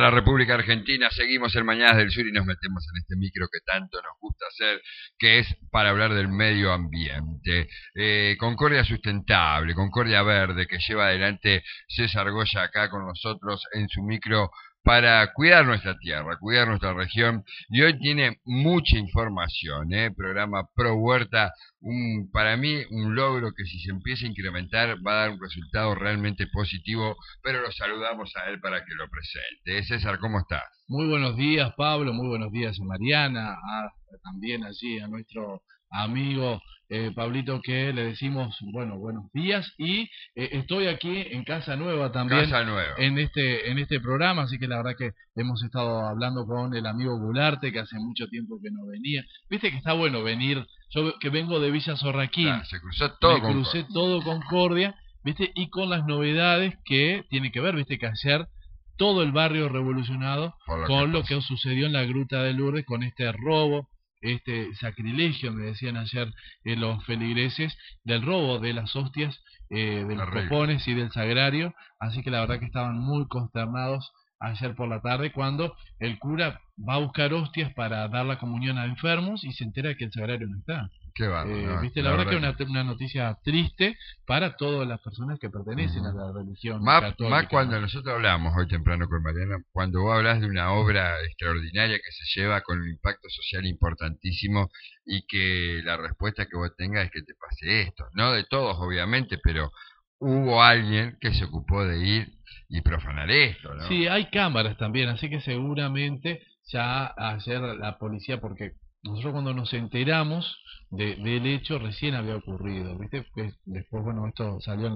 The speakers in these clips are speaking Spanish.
la República Argentina, seguimos en Mañanas del Sur y nos metemos en este micro que tanto nos gusta hacer, que es para hablar del medio ambiente. Concordia Sustentable, Concordia Verde, que lleva adelante César Goya acá con nosotros en su micro para cuidar nuestra tierra, cuidar nuestra región, y hoy tiene mucha información, programa Pro Huerta, para mí un logro que si se empieza a incrementar va a dar un resultado realmente positivo, pero lo saludamos a él para que lo presente. César, ¿cómo estás? Muy buenos días, Pablo, muy buenos días a Mariana, también allí a nuestro amigo Pablito, que le decimos, bueno, buenos días, y estoy aquí en Casa Nueva también, Casa Nueva, en este programa, así que la verdad que hemos estado hablando con el amigo Gularte, que hace mucho tiempo que no venía. Viste que está bueno venir, yo que vengo de Villa Sorraquín, se cruzó todo, crucé todo Concordia, viste, y con las novedades que tiene que ver, viste que ayer todo el barrio revolucionado con lo que sucedió en la Gruta de Lourdes, con este robo, este sacrilegio, me decían ayer los feligreses, del robo de las hostias, de los copones y del sagrario. Así que la verdad que estaban muy consternados ayer por la tarde cuando el cura va a buscar hostias para dar la comunión a enfermos y se entera que el sagrario no está. Qué bárbaro, viste, la verdad que es una noticia triste para todas las personas que pertenecen a la religión católica. Más cuando nosotros hablamos hoy temprano con Mariana, cuando vos hablas de una obra extraordinaria que se lleva con un impacto social importantísimo y que la respuesta que vos tengas es que te pase esto. No de todos, obviamente, pero hubo alguien que se ocupó de ir y profanar esto, ¿no? Sí, hay cámaras también, así que seguramente ya ayer la policía, porque nosotros cuando nos enteramos del hecho recién había ocurrido, ¿viste? Después, bueno, esto salió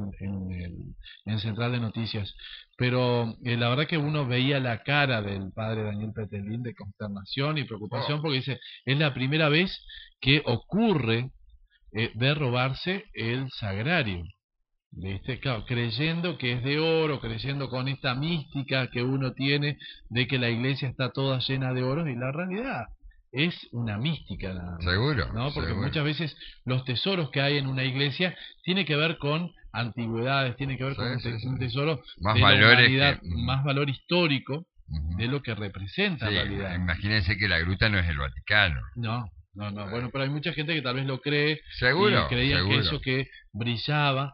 en Central de Noticias, pero la verdad que uno veía la cara del padre Daniel Petelín de consternación y preocupación, porque dice, es la primera vez que ocurre de robarse el sagrario. ¿Viste? Claro, creyendo que es de oro, creyendo con esta mística que uno tiene de que la iglesia está toda llena de oro, y la realidad es una mística nada más, seguro, ¿no? Porque seguro. muchas veces los tesoros que hay en una iglesia tiene que ver con antigüedades, tiene que ver con un tesoro más de valores la humanidad, que, más valor histórico de lo que representa en realidad. Imagínense que la gruta no es el Vaticano. No, bueno, pero hay mucha gente que tal vez lo cree, seguro, y creían seguro. que eso que brillaba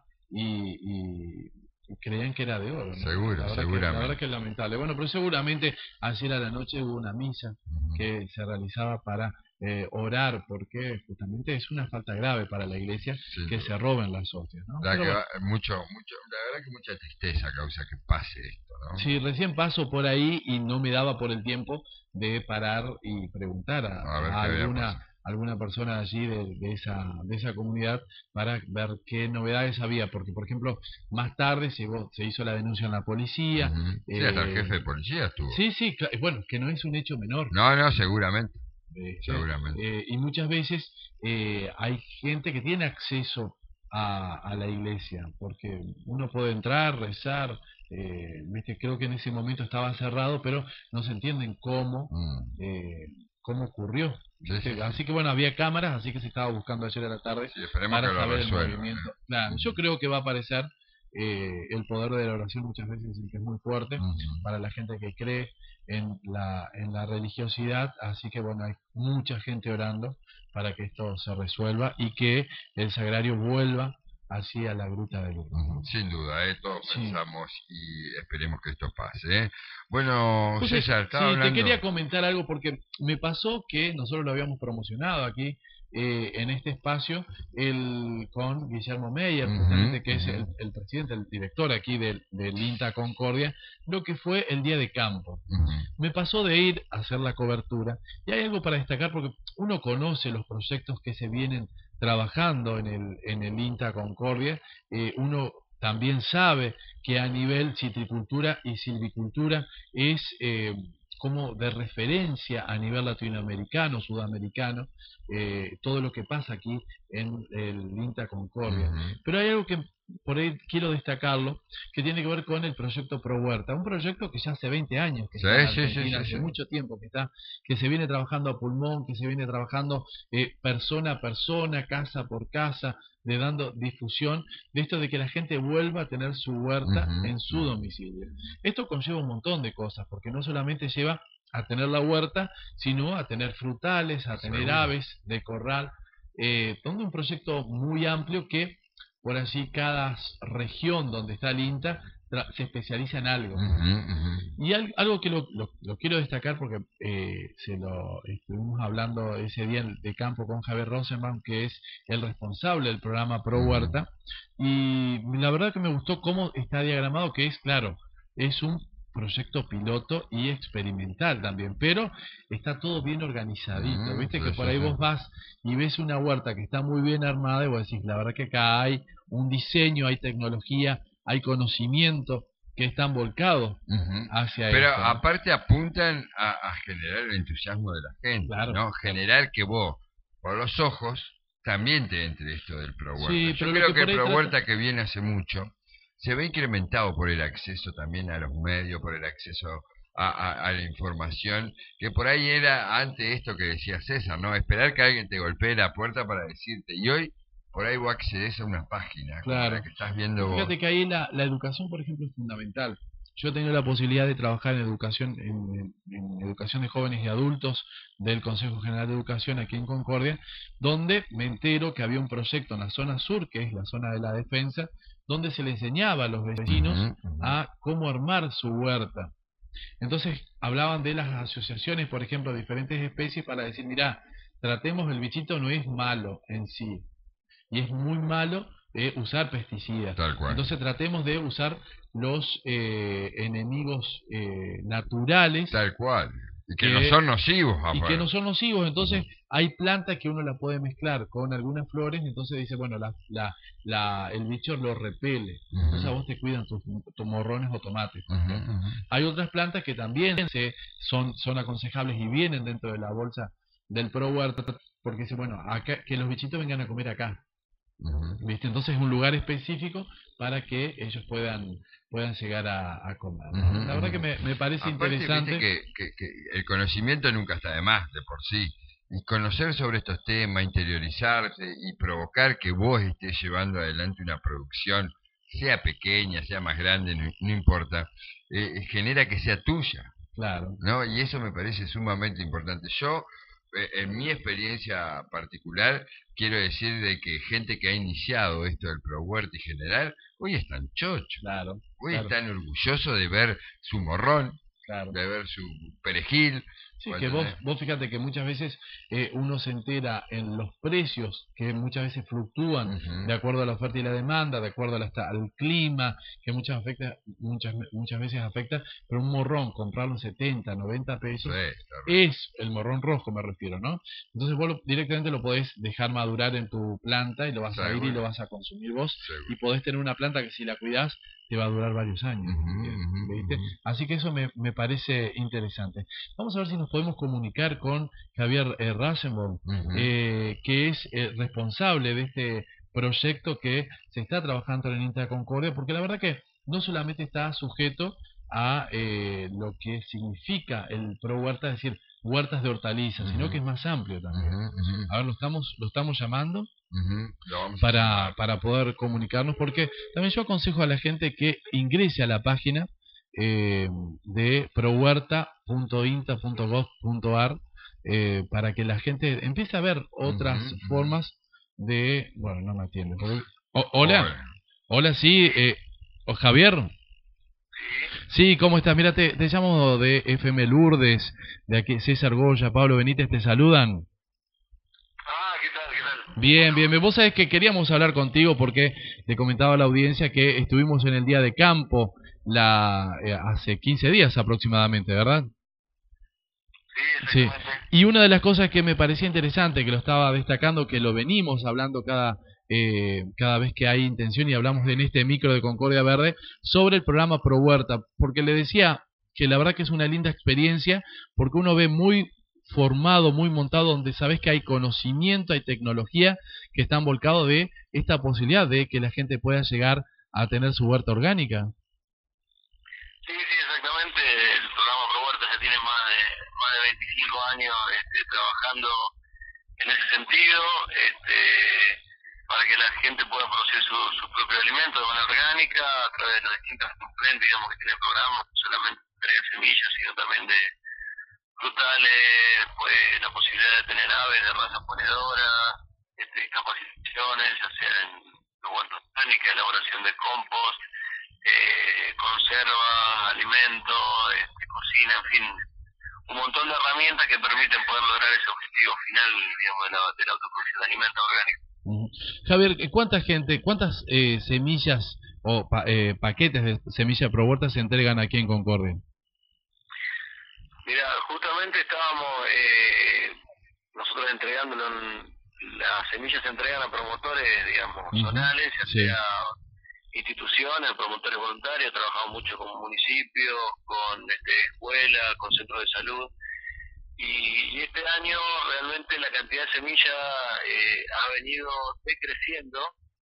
y creían que era de oro, ¿no? Seguramente. La verdad que es lamentable. Bueno, pero seguramente ayer a la noche hubo una misa que se realizaba para orar, porque justamente es una falta grave para la iglesia que se roben las hostias, ¿no? La verdad que mucha tristeza causa que pase esto, ¿no? Sí, recién paso por ahí y no me daba por el tiempo de parar y preguntar a alguna persona allí de esa comunidad para ver qué novedades había, porque por ejemplo más tarde se hizo la denuncia en la policía. Sí, hasta el jefe de policía estuvo. Sí, bueno, que no es un hecho menor. No, seguramente. Seguramente. Y muchas veces hay gente que tiene acceso a la iglesia, porque uno puede entrar, rezar, viste, creo que en ese momento estaba cerrado, pero no se entienden cómo ocurrió. Sí. Así que bueno, había cámaras, así que se estaba buscando ayer a la tarde para saber el movimiento. Claro, yo creo que va a aparecer. El poder de la oración muchas veces es que es muy fuerte para la gente que cree en la religiosidad, así que bueno, hay mucha gente orando para que esto se resuelva y que el sagrario vuelva así a la Gruta de Lourdes. Sin duda, todos pensamos y esperemos que esto pase. Bueno, pues César, estaba hablando... te quería comentar algo porque me pasó que nosotros lo habíamos promocionado aquí en este espacio con Guillermo Meyer, justamente, que es el presidente, el director aquí del INTA Concordia, lo que fue el día de campo. Me pasó de ir a hacer la cobertura y hay algo para destacar porque uno conoce los proyectos que se vienen trabajando en el INTA Concordia, uno también sabe que a nivel citricultura y silvicultura es como de referencia a nivel latinoamericano, sudamericano, todo lo que pasa aquí en el INTA Concordia. Pero hay algo que por ahí quiero destacarlo, que tiene que ver con el proyecto Pro Huerta, un proyecto que ya hace 20 años que Sí, está en sí, sí, Argentina, sí, hace sí. mucho tiempo que se viene trabajando a pulmón, que se viene trabajando persona a persona, casa por casa, de dando difusión de esto de que la gente vuelva a tener su huerta Ujú, en su ujú. domicilio. Esto conlleva un montón de cosas, porque no solamente lleva a tener la huerta, sino a tener frutales, a tener Seguro. aves de corral, todo un proyecto muy amplio que por allí cada región donde está el INTA se especializa en algo. Ujú, ujú. Y algo que lo quiero destacar porque se lo estuvimos hablando ese día de campo con Javier Rosenbaum, que es el responsable del programa Pro Ujú. Huerta, y la verdad que me gustó cómo está diagramado, que es claro, es un proyecto piloto y experimental también, pero está todo bien organizadito, viste que Sí, por sí, ahí sí. vos vas y ves una huerta que está muy bien armada y vos decís, la verdad que acá hay un diseño, hay tecnología, hay conocimiento que están volcados Ujú. hacia Pero esto, ¿no? aparte apuntan a generar el entusiasmo de la gente, Claro, ¿no? claro. Generar que vos, por los ojos, también te entre esto del Pro Huerta. Sí, Yo pero lo creo que que el por ahí Pro trata, Huerta que viene hace mucho se ve incrementado por el acceso también a los medios, por el acceso a la información, que por ahí era antes esto que decía César, ¿no? Esperar que alguien te golpee la puerta para decirte. Y hoy, por ahí vos accedes a una página como la claro. que estás viendo Y vos. fíjate que ahí la educación, por ejemplo, es fundamental. Yo he tenido la posibilidad de trabajar en educación, en educación de jóvenes y adultos del Consejo General de Educación aquí en Concordia, donde me entero que había un proyecto en la zona sur, que es la zona de la defensa, donde se le enseñaba a los Ujú, vecinos ujú. a cómo armar su huerta. Entonces hablaban de las asociaciones, por ejemplo, de diferentes especies para decir, mira, tratemos el bichito no es malo en sí, y es muy malo usar pesticidas. Tal cual. Entonces tratemos de usar los enemigos naturales Tal cual. Y que no que son nocivos y que no aparte. son nocivos. Ujú, Entonces hay plantas que uno la puede mezclar con algunas flores, entonces dice, bueno, el bicho lo repele. ujú, Entonces a vos te cuidan tus morrones o tomates, por ujú, ejemplo. ujú, Hay otras plantas que también son aconsejables y vienen dentro de la bolsa del Pro Huerta, porque dice, bueno, acá, que los bichitos vengan a comer acá. ujú, ¿Viste? Entonces es un lugar específico para que ellos puedan llegar a comer, ¿no? ujú, La verdad que ujú. me parece Aparte, viste interesante. que el conocimiento nunca está de más, de por sí. Y conocer sobre estos temas, interiorizarse y provocar que vos estés llevando adelante una producción, sea pequeña, sea más grande, no, no importa, genera que sea tuya. Claro, ¿No? Y eso me parece sumamente importante. Yo, en mi experiencia particular, quiero decir de que gente que ha iniciado esto del Pro Huerta y general, hoy están chochos, claro, hoy claro, están orgullosos de ver su morrón, claro. de ver su perejil, Sí, ¿me que vos, entendés? vos fíjate que muchas veces uno se entera en los precios que muchas veces fluctúan Ujú. de acuerdo a la oferta y la demanda, de acuerdo al clima, que muchas veces afecta, pero un morrón, comprarlo en 70, 90 Sí, pesos, terrible. es el morrón rojo, me refiero, ¿no? Entonces vos directamente lo podés dejar madurar en tu planta y lo vas a ir y lo Seguro, vas a consumir vos, y seguro. podés tener una planta que si la cuidás te va a durar varios años Ujú, también, ujú, ¿viste? ujú. Así que eso me parece interesante. Vamos a ver si nos podemos comunicar con Javier Rasenbaum, Ujú. que es responsable de este proyecto que se está trabajando en el INTA Concordia, porque la verdad que no solamente está sujeto a lo que significa el Pro Huerta, es decir, huertas de hortalizas, sino que Ujú, es más amplio también. ujú, ujú, A ver, lo estamos llamando ujú. Lo vamos a para, llamar. para poder comunicarnos, porque también yo aconsejo a la gente que ingrese a la página de prohuerta.inta.gov.ar para que la gente empiece a ver Ujú, otras ujú. formas de... Bueno, no me atiende. Hola, Hola. hola, sí, Javier. Sí, ¿cómo estás? Mira, te llamo de FM Lourdes, de aquí César Goya, Pablo Benítez, te saludan. Ah, ¿qué tal? ¿Qué tal? Bien, bien, bien. Vos sabés que queríamos hablar contigo porque le comentaba a la audiencia que estuvimos en el día de campo hace 15 días aproximadamente, ¿verdad? Sí, Sí. exactamente. Y una de las cosas que me parecía interesante, que lo estaba destacando, que lo venimos hablando cada vez que hay intención y hablamos en este micro de Concordia Verde, sobre el programa Pro Huerta, porque le decía que la verdad que es una linda experiencia, porque uno ve muy formado, muy montado, donde sabes que hay conocimiento, hay tecnología que están volcados de esta posibilidad de que la gente pueda llegar a tener su huerta orgánica. Sí, exactamente. El programa Pro Huerta ya tiene más de 25 años trabajando en ese sentido, para que la gente pueda producir su propio alimento de manera orgánica a través de los distintos componentes, digamos, que tiene el programa, no solamente de semillas, sino también de frutales, pues la posibilidad de tener aves de raza ponedora, capacitaciones, ya sea en huerta orgánica, elaboración de compost, conserva, alimento, cocina, en fin, un montón de herramientas que permiten poder lograr ese objetivo final, digamos, de la autoproducción de alimentos orgánicos. Javier, cuántas semillas o paquetes de semilla Pro Huerta se entregan aquí en Concordia? Mira, justamente estábamos nosotros entregándolo, las semillas se entregan a promotores, digamos, zonales, ya sea instituciones, promotores voluntarios, trabajamos mucho con municipios, con escuelas, con centros de salud, y este año realmente la cantidad de semillas ha venido decreciendo,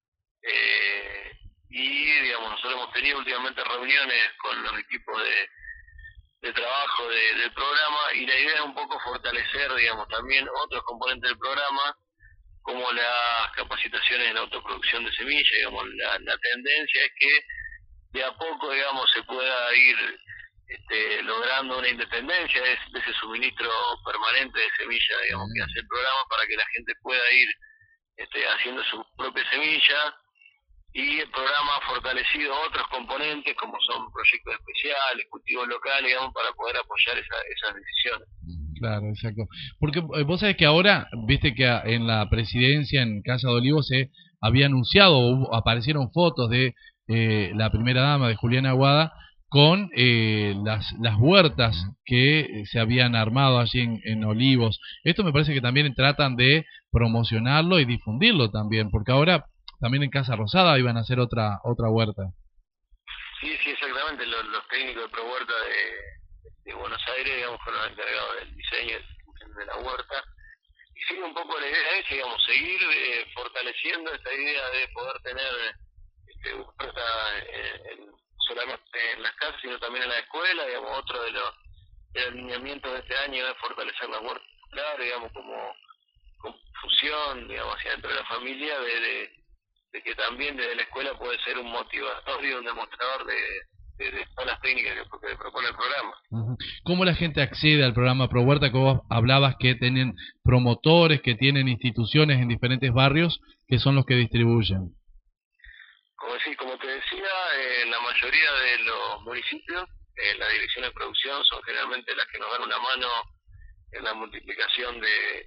y digamos, nosotros hemos tenido últimamente reuniones con los equipos de trabajo del programa, y la idea es un poco fortalecer, digamos, también otros componentes del programa, como las capacitaciones en autoproducción de semillas. Digamos, la tendencia es que de a poco, digamos, se pueda ir logrando una independencia de ese suministro permanente de semillas, digamos, que hace el programa, para que la gente pueda ir haciendo su propia semilla, y el programa ha fortalecido otros componentes como son proyectos especiales, cultivos locales, digamos, para poder apoyar esas decisiones. Claro, exacto. Porque vos sabés que ahora, viste que en la presidencia, en Casa de Olivos, se había anunciado, aparecieron fotos de la primera dama, de Juliana Aguada, con las huertas que se habían armado allí en Olivos. Esto me parece que también tratan de promocionarlo y difundirlo también, porque ahora también en Casa Rosada iban a hacer otra huerta. Sí, exactamente. Los técnicos de Pro Huerta de Buenos Aires, digamos, fueron encargados del diseño de la huerta, y sigue un poco la idea es, digamos, seguir fortaleciendo esta idea de poder tener huerta solamente en las casas, sino también en la escuela. Digamos, otro de los alineamientos de este año es fortalecer la huerta escolar, digamos, como fusión, digamos, hacia dentro de la familia, de que también desde la escuela puede ser un motivador y un demostrador de todas las técnicas que propone el programa. ¿Cómo la gente accede al programa Pro Huerta? Que vos hablabas que tienen promotores, que tienen instituciones en diferentes barrios que son los que distribuyen. Como te decía, en la mayoría de los municipios, las direcciones de producción son generalmente las que nos dan una mano en la multiplicación de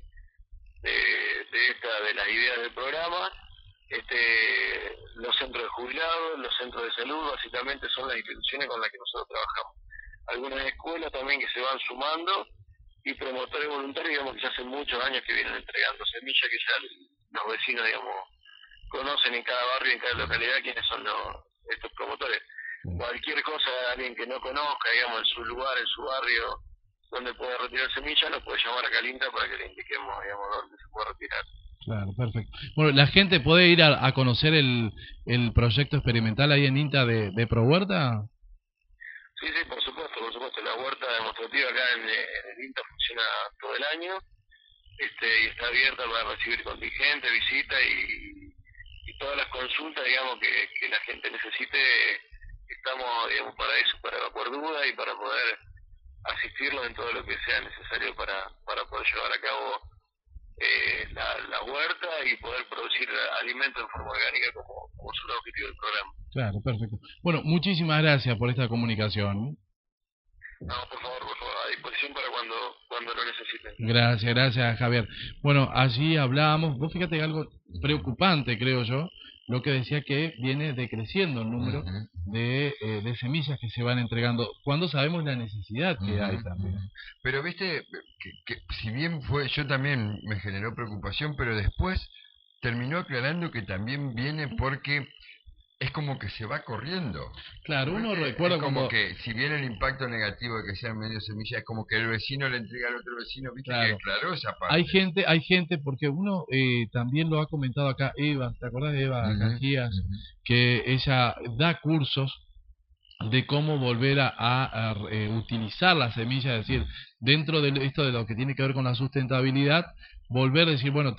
las ideas del programa. Los centros de jubilados, los centros de salud, básicamente son las instituciones con las que nosotros trabajamos. Algunas escuelas también que se van sumando, y promotores voluntarios, digamos, que ya hace muchos años que vienen entregando semillas, que ya los vecinos, digamos, conocen en cada barrio, en cada localidad, quiénes son estos promotores. Cualquier cosa, alguien que no conozca, digamos, en su lugar, en su barrio, donde puede retirar semillas, nos puede llamar a Calinta para que le indiquemos, digamos, dónde se puede retirar. Claro, perfecto. Bueno, la gente puede ir a conocer el proyecto experimental ahí en INTA de Pro Huerta. Sí, por supuesto. La huerta demostrativa acá en el INTA funciona todo el año, y está abierta para recibir contingente, visita y todas las consultas, digamos, que la gente necesite. Estamos, digamos, para eso, para evacuar dudas y para poder asistirlos en todo lo que sea necesario para poder llevar a cabo la huerta y poder producir alimentos en forma orgánica, como es un objetivo del programa. Claro, perfecto. Bueno, muchísimas gracias por esta comunicación. No, por favor, a disposición para cuando lo necesiten. Gracias, Javier. Bueno, allí hablábamos, vos fíjate algo preocupante, creo yo, lo que decía que viene decreciendo el número de semillas que se van entregando, cuando sabemos la necesidad que hay también. Pero viste, que si bien yo también me generó preocupación, pero después terminó aclarando que también viene porque es como que se va corriendo. Claro, uno ¿Viste? recuerda Es como cuando... que, si bien el impacto negativo de que sean medio semillas, es como que el vecino le entrega al otro vecino, viste que Claro, es claro esa parte. hay gente, porque uno también lo ha comentado acá, Eva, ¿te acordás de Eva Ujú, Cajías? ujú. Que ella da cursos de cómo volver utilizar la semilla, es decir, dentro de esto de lo que tiene que ver con la sustentabilidad, volver a decir, bueno,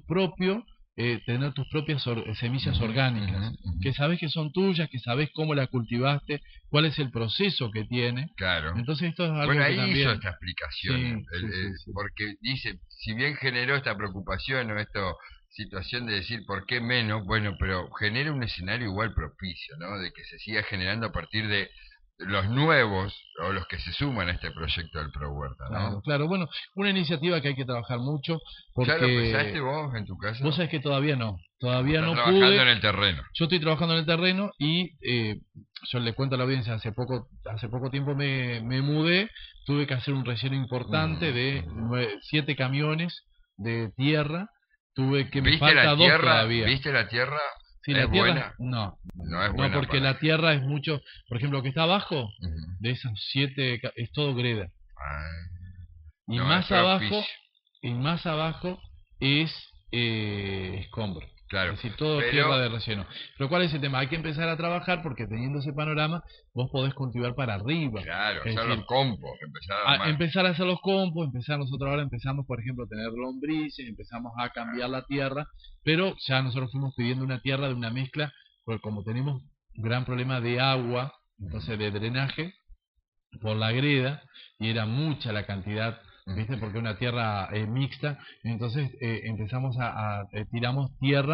tener tus propias semillas Ujú, orgánicas, ujú, ujú. que sabes que son tuyas, que sabes cómo la cultivaste, cuál es el proceso que tiene. Claro. Entonces esto es algo Bueno, que ahí hizo también... esta explicación, Sí, sí, sí, sí. porque dice, si bien generó esta preocupación o esta situación de decir por qué menos, bueno, pero genera un escenario igual propicio, ¿no? De que se siga generando a partir de los nuevos o los que se suman a este proyecto del Pro Huerta, Claro, ¿no? claro. Bueno, una iniciativa que hay que trabajar mucho ¿Ya lo pensaste porque vos en tu vos casa? sabés que todavía Estás no trabajando pude. en el terreno. Yo estoy trabajando en el terreno y yo le cuento a la audiencia, hace poco tiempo me mudé, tuve que hacer un relleno importante de 7 camiones de tierra, me ¿Viste falta la 2 tierra? todavía. ¿Viste la tierra? Sí, ¿Es la tierra, buena? no, No es no buena porque para... la tierra es mucho, por ejemplo, lo que está abajo Ujú. de esas 7 es todo greda. Ah, Y no, es más abajo, propicio. y más abajo es escombro. Claro, Es decir, todo tierra pero de relleno. Pero ¿cuál es el tema? Hay que empezar a trabajar porque teniendo ese panorama, vos podés cultivar para arriba. claro, Es son decir, los compos, empezar a armar. empezar a hacer los compos, nosotros ahora empezamos, por ejemplo, a tener lombrices, empezamos a cambiar la tierra, pero ya nosotros fuimos pidiendo una tierra de una mezcla, porque como tenemos un gran problema de agua, entonces de drenaje, por la greda, y era mucha la cantidad, ¿viste? Porque una tierra mixta, entonces tiramos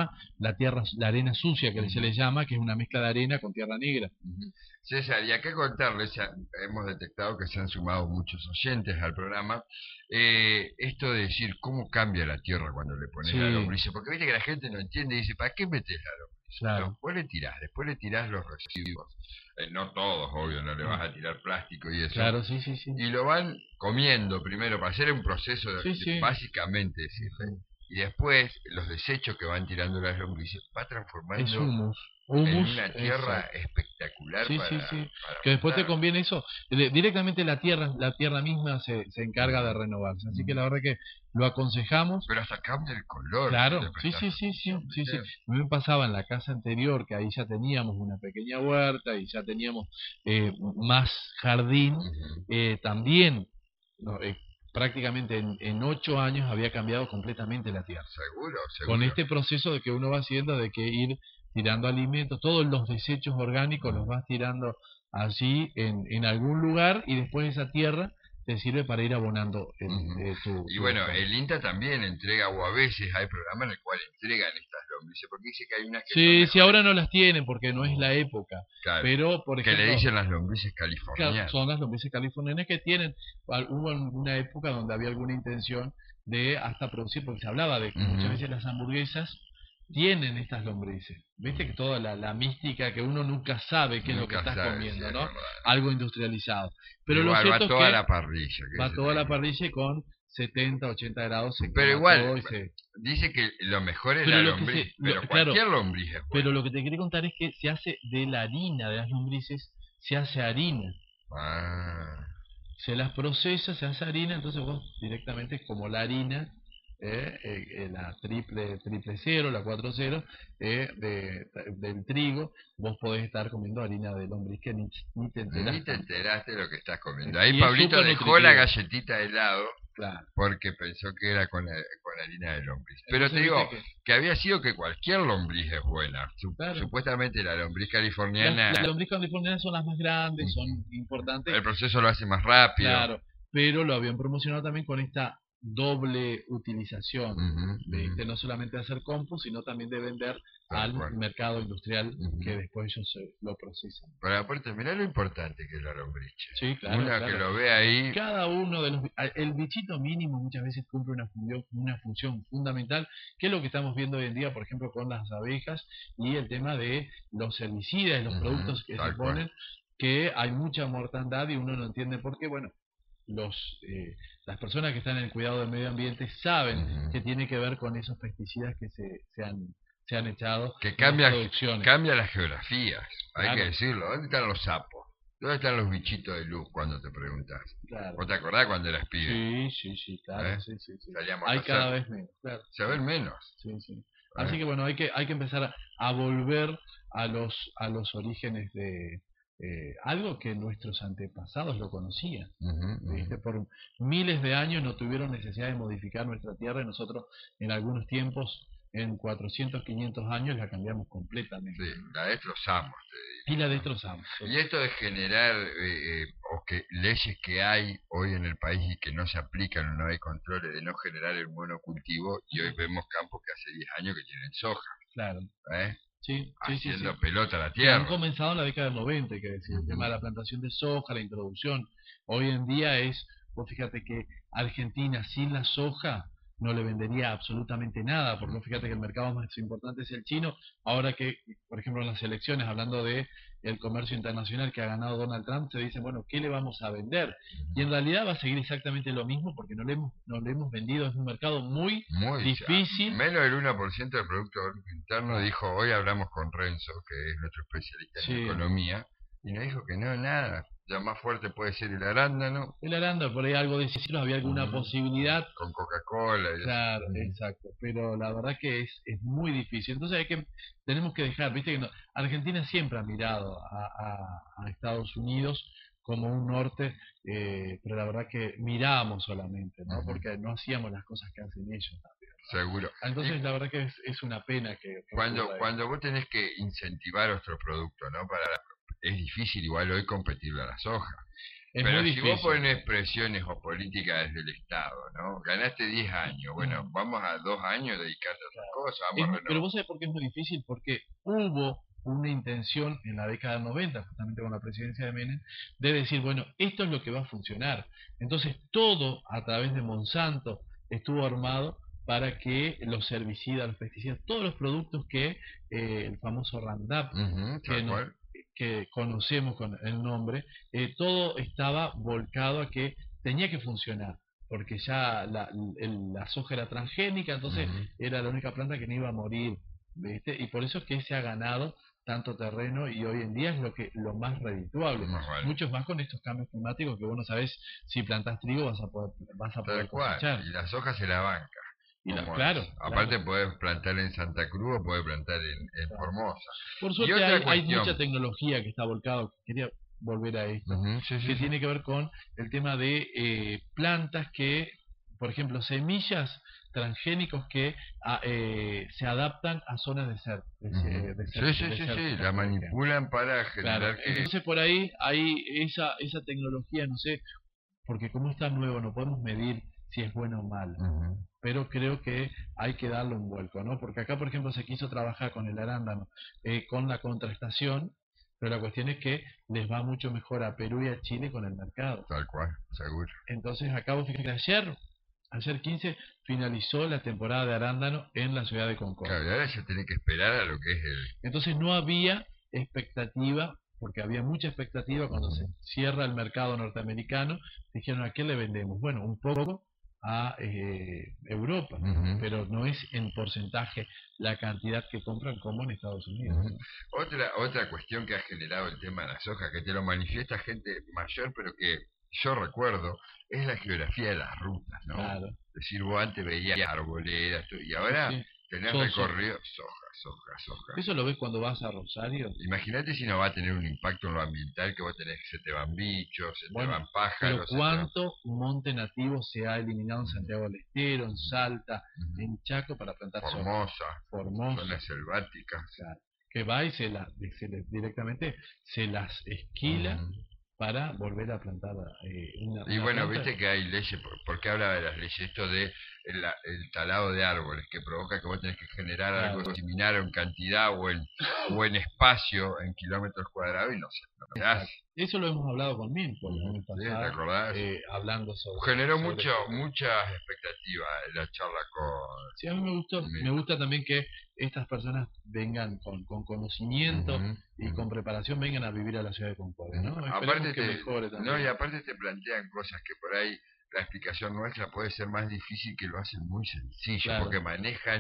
la arena sucia que se le llama, que es una mezcla de arena con tierra negra. Ujú. César, y acá contarles, ya hemos detectado que se han sumado muchos oyentes al programa, esto de decir cómo cambia la tierra cuando le pones la Sí, lombriz, porque viste que la gente no entiende y dice, ¿para qué metes la lombriz? claro. Después le tirás los residuos, no todos, obvio, no le vas a tirar plástico y eso, Claro, sí, sí, sí. y lo van comiendo primero para hacer un proceso Sí, sí. básicamente decirle, y después los desechos que van tirando las lombrices va Es transformando humus. en Humus, una tierra exacto. espectacular Sí, sí, para sí. para Que después te plantar. conviene eso. Directamente la tierra misma se encarga de renovarse. Así que la verdad que lo aconsejamos. Pero hasta cambia el color si Claro, le sí, prestás sí, sí, sí, atención, sí, sí. ¿viste? A mí me pasaba en la casa anterior que ahí ya teníamos una pequeña huerta y ya teníamos más jardín. Ujú. También, no, prácticamente en 8 años había cambiado completamente la tierra. Seguro, Con seguro. este proceso de que uno va haciendo de que ir tirando alimentos, todos los desechos orgánicos los vas tirando allí en algún lugar y después esa tierra te sirve para ir abonando Ujú. Y tu bueno, campo. el INTA también entrega, o a veces hay programas en el cual entregan estas lombrices, porque dice que hay unas que son Sí, sí, mejores. ahora no las tienen porque no es la época, Claro, pero por que le ejemplo, dicen las lombrices claro, californianas. son las lombrices californianas que tienen, hubo una época donde había alguna intención de hasta producir, porque se hablaba de que muchas Ujú. veces las hamburguesas tienen estas lombrices. Viste que toda la mística que uno nunca sabe qué es lo que Nunca estás sabe, sí, comiendo, es ¿no? verdad. Algo industrializado. Pero lo Igual va cierto es toda que la parrilla. Que va se toda la tenga. parrilla y con 70, 80 grados se Pero quema igual, todo y se... dice que lo mejor es Pero la lo que lombriz, pero claro, cualquier lombriz es pero buena. lo que te quería contar es que se hace de la harina de las lombrices, se hace harina. Ah, Se las procesa, se hace harina, entonces vos directamente como la harina, la triple cero, la 40, del trigo, vos podés estar comiendo harina de lombriz que ni te enterás. ni te enteraste de lo que estás comiendo. Y Ahí es Pablito súper dejó la nutritivo. galletita de lado Claro. porque pensó que era con harina de lombriz. Pero te Entonces, digo viste que había sido que cualquier lombriz es buena. Claro. Supuestamente la lombriz las californiana, lombriz californianas son las más grandes, son importantes, el proceso lo hace más rápido. claro, pero lo habían promocionado también con esta doble utilización, Ujú, ¿viste? ujú. No solamente de hacer compost, sino también de vender Tal al cual. mercado industrial Ujú. que después ellos lo procesan. Pero aparte, mirá lo importante que es la lombriz. Sí, claro, Una claro. que lo ve ahí, Cada uno de el bichito mínimo muchas veces cumple una función fundamental, que es lo que estamos viendo hoy en día, por ejemplo, con las abejas y el tema de los herbicidas y los ujú, productos que se tal cual. ponen, que hay mucha mortandad y uno no entiende por qué. Bueno, las personas que están en el cuidado del medio ambiente saben Ujú. que tiene que ver con esos pesticidas que se han se han echado Que las cambia producciones. las geografías, hay Claro. que decirlo. ¿Dónde están los sapos? ¿Dónde están los bichitos de luz cuando te preguntas? Claro. ¿Vos te acordás cuando eras pibe? Sí, claro, ¿Eh? sí. Salíamos Hay a cada hacer. vez menos, claro. Se ven menos. Sí. Así que bueno, hay que empezar a volver a los orígenes de algo que nuestros antepasados lo conocían. ¿Viste? Por miles de años no tuvieron necesidad de modificar nuestra tierra y nosotros en algunos tiempos, en 400, 500 años, la cambiamos completamente. Sí, la destrozamos, te Y digo. la destrozamos. Y esto de generar, o que leyes que hay hoy en el país y que no se aplican o no hay controles de no generar el monocultivo, y hoy vemos campos que hace 10 años que tienen soja, Claro. ¿eh? Sí. Haciendo pelota a la Que tierra. han comenzado en la década del 90, que decir, el tema de la plantación de soja, la introducción. Hoy en día vos fíjate que Argentina sin la soja no le vendería absolutamente nada, porque fíjate que el mercado más importante es el chino, ahora que, por ejemplo, en las elecciones, hablando de el comercio internacional que ha ganado Donald Trump, se dice, bueno, ¿qué le vamos a vender? Y en realidad va a seguir exactamente lo mismo, porque no le hemos vendido, es un mercado muy difícil. Menos del 1% del Producto Interno dijo, hoy hablamos con Renzo, que es nuestro especialista en economía, y nos dijo que no, nada. Ya más fuerte puede ser el arándano. El arándano, por ahí algo de decirlo, había alguna posibilidad. Con Coca-Cola. Claro, exacto. Pero la verdad que es muy difícil. Entonces tenemos que dejar, viste que Argentina siempre ha mirado a Estados Unidos como un norte, pero la verdad que mirábamos solamente, ¿no? Porque no hacíamos las cosas que hacen ellos también, ¿no? Seguro. Entonces la verdad que es una pena que cuando vos tenés que incentivar otro producto, ¿no? Es difícil igual hoy competirle a la soja. Pero si vos pones presiones o políticas desde el Estado, ¿no? Ganaste 10 años, bueno, vamos a 2 años dedicarte a otra cosa, pero vos sabés por qué es muy difícil, porque hubo una intención en la década del 90, justamente con la presidencia de Menem, de decir, bueno, esto es lo que va a funcionar. Entonces todo a través de Monsanto estuvo armado para que los herbicidas, los pesticidas, todos los productos que el famoso Roundup, que conocemos con el nombre, todo estaba volcado a que tenía que funcionar, porque ya la soja era transgénica, entonces era la única planta que no iba a morir, ¿viste? Y por eso es que se ha ganado tanto terreno y hoy en día es lo más redituable, muchos más con estos cambios climáticos que vos no sabés si plantás trigo vas a poder cosechar. Y la soja se la banca. Claro. Aparte podés plantar en Santa Cruz o podés plantar en Formosa. Por suerte hay mucha tecnología que está volcada. Quería volver a esto, que tiene que ver con el tema de plantas que, por ejemplo, semillas transgénicos que se adaptan a zonas la manipulan para generar que... Entonces por ahí hay esa tecnología, no sé, porque como está nuevo no podemos medir si es bueno o malo, pero creo que hay que darle un vuelco, ¿no? Porque acá, por ejemplo, se quiso trabajar con el arándano, con la contrastación, pero la cuestión es que les va mucho mejor a Perú y a Chile con el mercado. Tal cual, seguro. Entonces, acabo de ayer 15 finalizó la temporada de arándano en la ciudad de Concordia. Claro, y ahora ya tenés que esperar a lo que es el... Entonces no había expectativa, porque había mucha expectativa cuando se cierra el mercado norteamericano, dijeron, ¿a qué le vendemos? Bueno, un poco a Europa, pero no es en porcentaje la cantidad que compran como en Estados Unidos. Otra cuestión que ha generado el tema de la soja, que te lo manifiesta gente mayor, pero que yo recuerdo, es la geografía de las rutas, ¿no? Claro. Es decir, vos antes veías arboledas, y ahora tenés recorrido soja. Eso lo ves cuando vas a Rosario. Imagínate si no va a tener un impacto en lo ambiental, que vos tenés que se te van bichos, te van pájaros. Pero ¿cuánto monte nativo se ha eliminado en Santiago del Estero, en Salta, en Chaco para plantar Formosa, Formosa, zonas selváticas? Claro. Que va y directamente se las esquila para volver a plantar y bueno, viste que hay leyes, ¿por qué hablaba de las leyes? Esto de el talado de árboles, que provoca que vos tenés que generar algo similar en cantidad o en espacio, en kilómetros cuadrados, y no se hace. Eso lo hemos hablado con Milpo el año pasado, ¿te acordás? hablando sobre... Generó muchas expectativas la charla con... Sí, a mí me gusta también que estas personas vengan con conocimiento y con preparación, vengan a vivir a la ciudad de Concordia, ¿no? Aparte y aparte te plantean cosas que por ahí la explicación nuestra puede ser más difícil, que lo hacen muy sencillo, porque manejan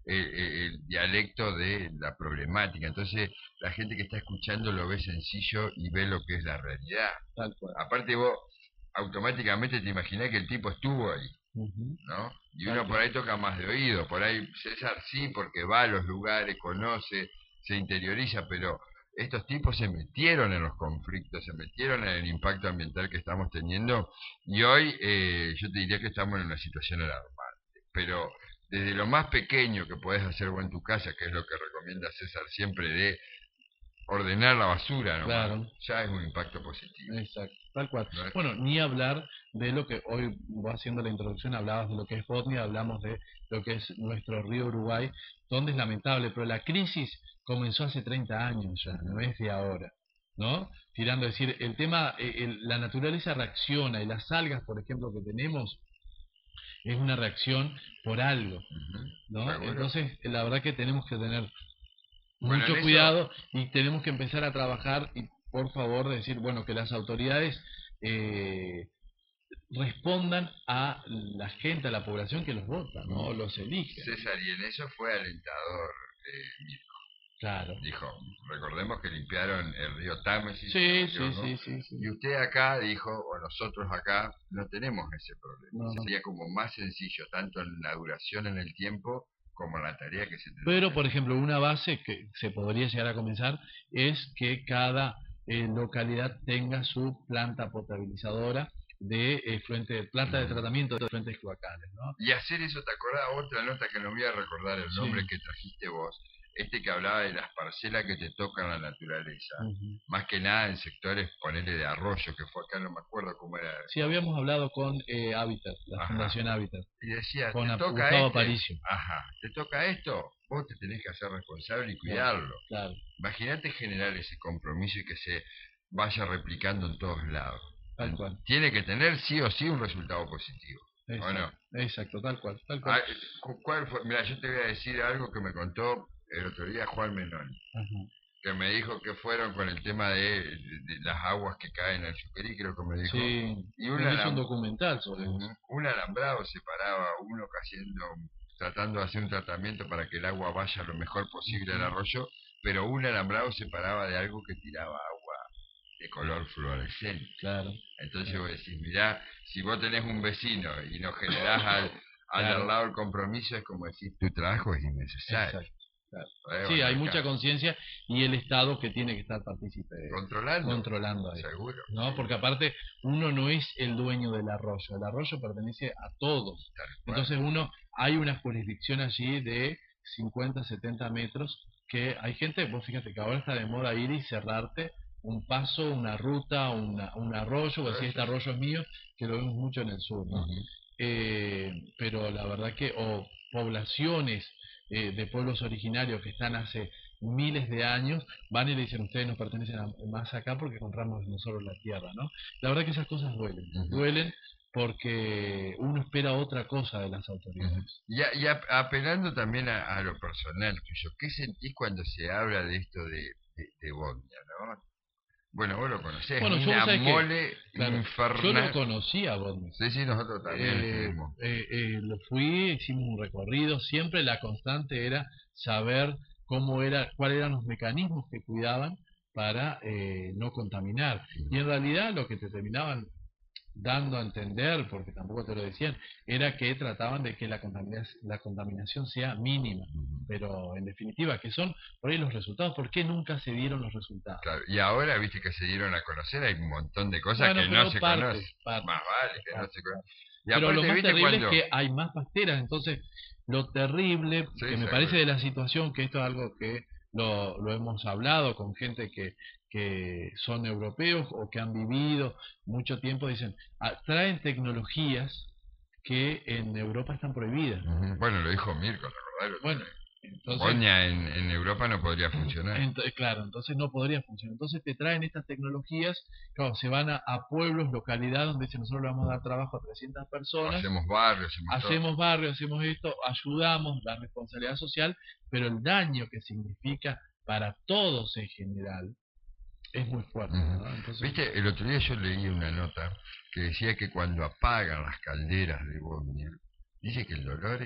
el dialecto de la problemática. Entonces, la gente que está escuchando lo ve sencillo y ve lo que es la realidad. Tal cual. Aparte vos automáticamente te imaginás que el tipo estuvo ahí, Ujú. ¿no? Y Tal uno por cual. ahí toca más de oído, por ahí César sí, porque va a los lugares, conoce, se interioriza, pero estos tipos se metieron en los conflictos, se metieron en el impacto ambiental que estamos teniendo y hoy yo te diría que estamos en una situación alarmante, pero desde lo más pequeño que podés hacer vos en tu casa, que es lo que recomienda César siempre de ordenar la basura nomás, Claro. ya es un impacto positivo, Exacto, tal cual. ¿no? Bueno, ni hablar de lo que hoy vos haciendo la introducción hablabas de lo que es Bosnia, hablamos de lo que es nuestro río Uruguay, donde es lamentable, pero la crisis comenzó hace 30 años ya, no es de ahora, ¿no? Tirando, es decir, el tema, la naturaleza reacciona y las algas, por ejemplo, que tenemos, es una reacción por algo, Ujú, ¿no? seguro. Entonces, la verdad que tenemos que tener Bueno, en mucho eso, cuidado y tenemos que empezar a trabajar y por favor decir, bueno, que las autoridades eh, respondan a la gente, a la población que los vota, ¿no? Los elige. César, y en eso fue alentador, Mirko. Claro. Dijo, recordemos que limpiaron el río Támesis, si no me Sí, sí, equivoco, sí, sí, sí. y usted acá dijo, o nosotros acá, no tenemos ese problema. No, no. Sería como más sencillo, tanto en la duración en el tiempo, como en la tarea que se tendría Pero, que por hacer. ejemplo, una base que se podría llegar a comenzar es que cada localidad tenga su planta potabilizadora de planta de tratamiento de efluentes cloacales, ¿no? Y hacer eso, ¿te acordás? Otra nota que no voy a recordar el nombre Sí. que trajiste vos, que hablaba de las parcelas que te tocan la naturaleza, Ujú. más que nada en sectores, ponele de arroyo, que fue acá, no me acuerdo cómo era. Sí, habíamos hablado con Habitat, la Ajá. Fundación Habitat, Y decía, con te toca Gustavo Aparicio. ajá, te toca esto, vos te tenés que hacer responsable y cuidarlo. Claro, Imagínate generar ese compromiso y que se vaya replicando en todos lados. tal cual. Tiene que tener sí o sí un resultado positivo. ¿O no? Exacto, tal cual, tal cual. ¿Cuál fue? Mira, yo te voy a decir algo que me contó el otro día Juan Menón, Ajá. que me dijo que fueron con el tema de las aguas que caen al Chuquerí, creo que me dijo. Sí, Y él hizo un documental sobre eso. un alambrado separaba uno tratando de hacer un tratamiento para que el agua vaya lo mejor posible al arroyo, pero un alambrado separaba de algo que tiraba agua de color fluorescente. Claro. Entonces vos decís, mirá, si vos tenés un vecino y no generás al de al lado el compromiso, es como decir, tu trabajo es innecesario. Exacto. Claro. Sí, hay mucha conciencia y el Estado que tiene que estar controlando ahí. Seguro. ¿No? Porque aparte uno no es el dueño del arroyo, el arroyo pertenece a todos. Entonces hay una jurisdicción allí de 50, 70 metros que hay gente, vos fíjate que ahora está de moda ir y cerrarte un paso, una ruta, un arroyo, o decir este arroyo es mío, que lo vemos mucho en el sur, ¿no? Pero la verdad que, o poblaciones de pueblos originarios que están hace miles de años, van y le dicen, ustedes nos pertenecen más acá porque compramos nosotros la tierra, ¿no? La verdad que esas cosas duelen porque uno espera otra cosa de las autoridades. Y apelando también a lo personal tuyo, ¿qué sentís cuando se habla de esto de Bosnia, no? Bueno, vos lo conocés, bueno, una mole claro, infernal. yo lo conocí a Bosnia. Sí, nosotros también estuvimos. Lo fui, hicimos un recorrido, siempre la constante era saber cuáles eran los mecanismos que cuidaban para no contaminar. Y en realidad lo que te terminaban dando a entender, porque tampoco te lo decían, era que trataban de que la contaminación sea mínima, pero en definitiva, que son por ahí los resultados. ¿Por qué nunca se dieron los resultados? Claro, y ahora, viste que se dieron a conocer, hay un montón de cosas que no se conocen. Más vale que no se conocen. Pero lo más terrible es que hay más pasteras, entonces lo terrible que me parece de la situación, que esto es algo que lo hemos hablado con gente que son europeos o que han vivido mucho tiempo, dicen, traen tecnologías que en Europa están prohibidas. Bueno, lo dijo Mirko, ¿te acordás? Bueno, entonces, Bosnia en Europa no podría funcionar. Claro, entonces no podría funcionar. Entonces te traen estas tecnologías, claro, se van a pueblos, localidades, donde dicen, nosotros le vamos a dar trabajo a 300 personas. Hacemos barrios, hacemos esto, ayudamos, la responsabilidad social, pero el daño que significa para todos en general es muy fuerte, ¿no? Entonces, viste, el otro día yo leí una nota que decía que cuando apagan las calderas de Bosnia, dice que el dolor es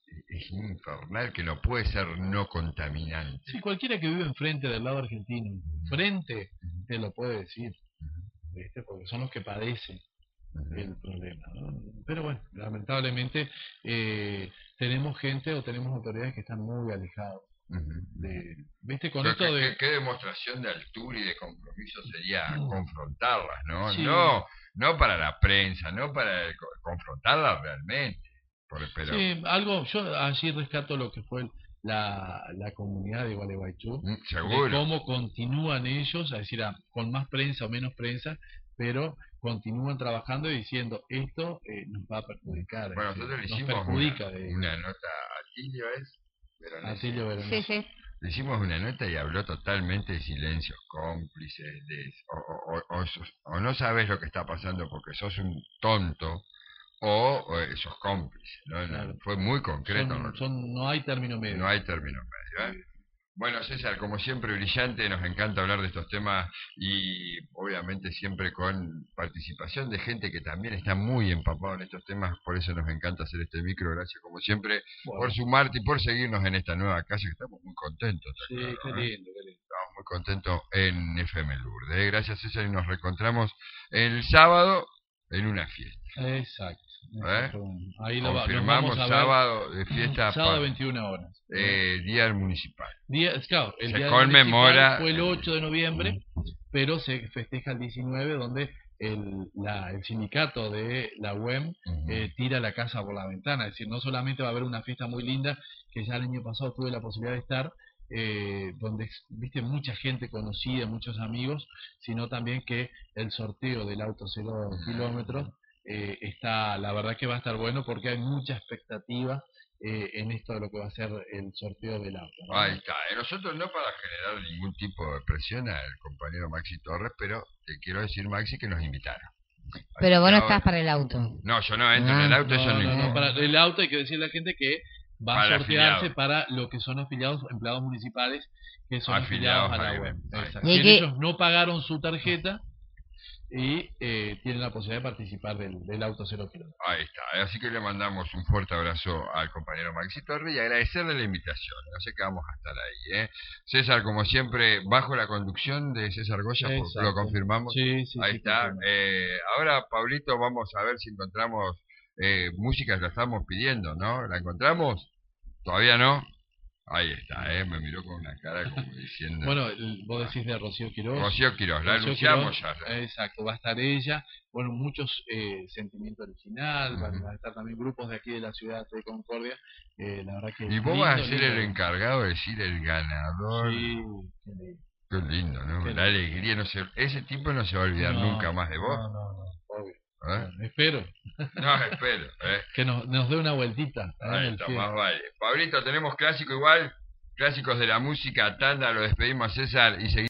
es infernal, que no puede ser no contaminante. Sí, cualquiera que vive enfrente del lado argentino, frente, te lo puede decir, ¿viste? Porque son los que padecen el problema, ¿no? Pero bueno, lamentablemente tenemos gente o tenemos autoridades que están muy alejados ¿viste? Con esto de... ¿Qué demostración de altura y de compromiso sería confrontarlas, ¿no? Sí. No para la prensa, no para confrontarlas realmente. Pero... Sí, yo allí rescato lo que fue la comunidad de Gualeguaychú, seguro. de cómo continúan ellos, es decir, con más prensa o menos prensa, pero continúan trabajando y diciendo esto nos va a perjudicar. Bueno, nosotros le hicimos una nota a Tilio, Veronese. Sí. Le hicimos una nota y habló totalmente de silencios cómplices, o no sabes lo que está pasando porque sos un tonto, o sos cómplice, ¿no? Claro. Fue muy concreto. No hay término medio. No hay término medio, ¿eh? Sí. Bueno, César, como siempre, brillante, nos encanta hablar de estos temas y obviamente siempre con participación de gente que también está muy empapado en estos temas, por eso nos encanta hacer este micro, gracias como siempre por sumarte y por seguirnos en esta nueva casa, que estamos muy contentos. Sí, claro, qué lindo. Estamos muy contentos en FM Lourdes. Gracias, César, y nos reencontramos el sábado en una fiesta. Exacto. Ahí confirmamos sábado de fiesta. Sábado 21 horas. Día municipal. Claro, el se día conmemora. Fue el 8 de noviembre, pero se festeja el 19, donde el sindicato de la UEM tira la casa por la ventana. Es decir, no solamente va a haber una fiesta muy linda, que ya el año pasado tuve la posibilidad de estar, donde viste mucha gente conocida, muchos amigos, sino también que el sorteo del auto 0 kilómetros está, la verdad que va a estar bueno porque hay mucha expectativa en esto de lo que va a ser el sorteo del auto, ¿no? Ahí está. Nosotros no para generar ningún tipo de presión al compañero Maxi Torres, pero te quiero decir, Maxi, que nos invitaron. Pero vos no estás para el auto. No, yo no entro en el auto, no, para el auto hay que decirle a la gente que va a sortearse afiliado. Para lo que son afiliados, empleados municipales que son afiliados a la web. Y ellos no pagaron su tarjeta y tienen la posibilidad de participar del auto 0 kilómetros. Ahí está, así que le mandamos un fuerte abrazo al compañero Maxi Torres y agradecerle la invitación. No sé qué vamos a estar ahí, César, como siempre, bajo la conducción de César Goya, lo confirmamos. Sí, ahí está. Ahora, Pablito, vamos a ver si encontramos música, la estamos pidiendo, ¿no? ¿La encontramos? ¿Todavía no? Ahí está, me miró con una cara como diciendo... Bueno, vos decís de Rocío Quirós. Rocío Quirós, la anunciamos ya. Exacto, va a estar ella. Bueno, muchos Sentimiento Original, van a estar también grupos de aquí de la ciudad de Concordia. La verdad que y vos vas a ser el encargado de decir el ganador. Sí, qué lindo, ¿no? Qué la alegría, ese tipo no se va a olvidar nunca más de vos. No, obvio. Espero. Que nos dé una vueltita. Ahí está, más vale. Pablito, tenemos clásico igual, clásicos de la música, tanda, lo despedimos a César y seguimos.